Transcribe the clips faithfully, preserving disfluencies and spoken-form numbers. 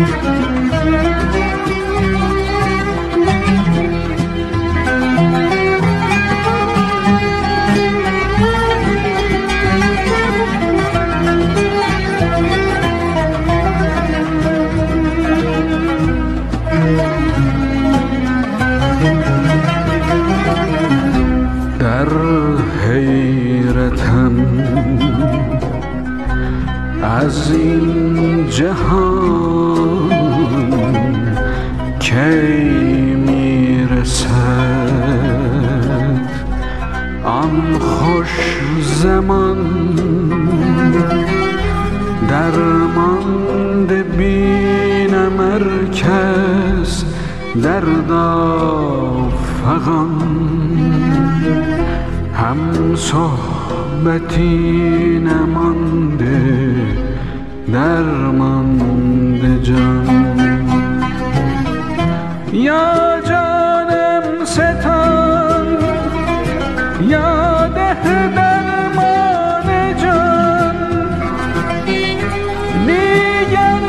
در حیرتم از این جهان کی میرسد آن خوش زمان، درمانده بینم ار کس دردا فغان، هم صحبتی نمانده درمانده جان. یا جانم ستان یا ده درمان جان، دیگر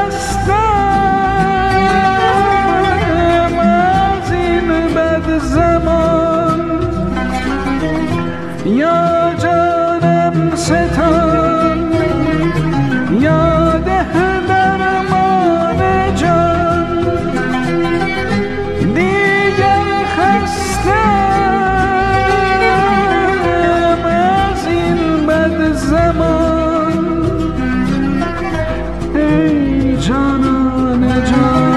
خستم از این بد زمان. یا جانم ستان یا ده درمان جان، دیگر خستم از این بد زمان. ای جانان جان،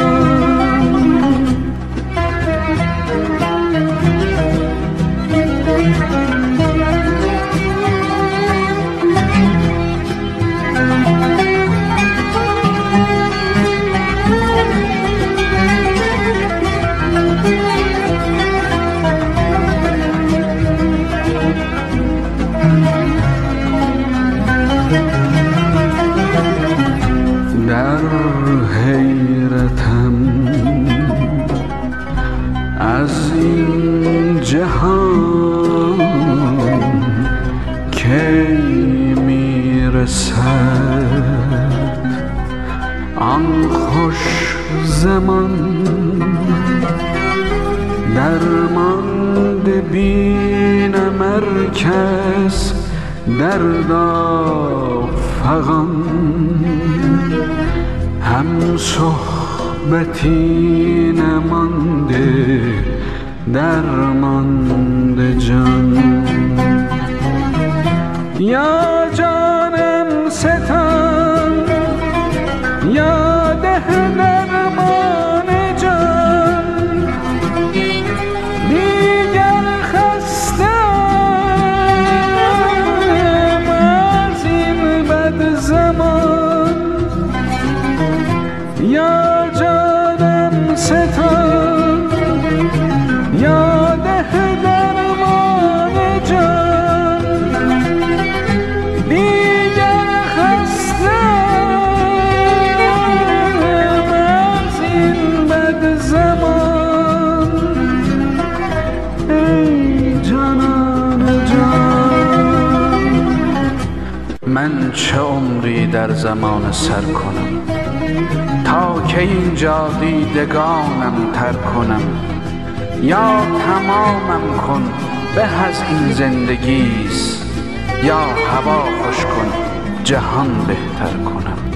در حیرتم از این جهان کی میرسد آن خوش زمان، درمانده بینم ار کس دردا فغان، هم صحبتی نمانده درمانده جان. یا جانم ستان یا ده درمان جان، دیگر خستم از این بد زمان. یا جانم ستان یا ده درمان جان، دیگر خستم از این بد زمان. ای جانان جان، من چه عمری در زمان سر کنم تا که اینجا دیدگانم تر کنم. یا تمامم کن به از این زندگیست، یا هوا خوش کن جهان بهتر کنم.